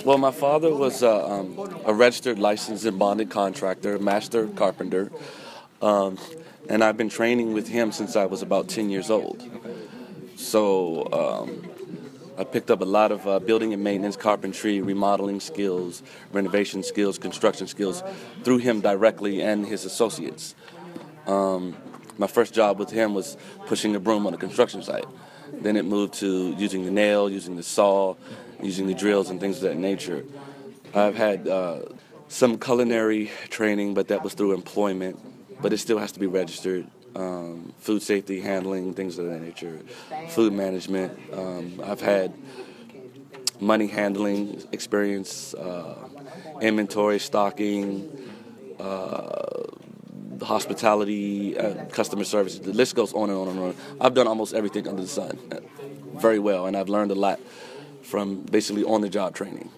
Well, my father was a registered, licensed, and bonded contractor, master carpenter, um, and I've been training with him since I was about 10 years old. So I picked up a lot of building and maintenance, carpentry, remodeling skills, renovation skills, construction skills through him directly and his associates. My first job with him was pushing a broom on a construction site. Then it moved to using the nail, using the saw, using the drills and things of that nature. I've had some culinary training, but that was through employment, but it still has to be registered. Food safety, handling, things of that nature, food management. I've had money handling experience, inventory, stocking, hospitality, customer service. The list goes on and on and on. I've done almost everything under the sun very well, and I've learned a lot from basically on-the-job training.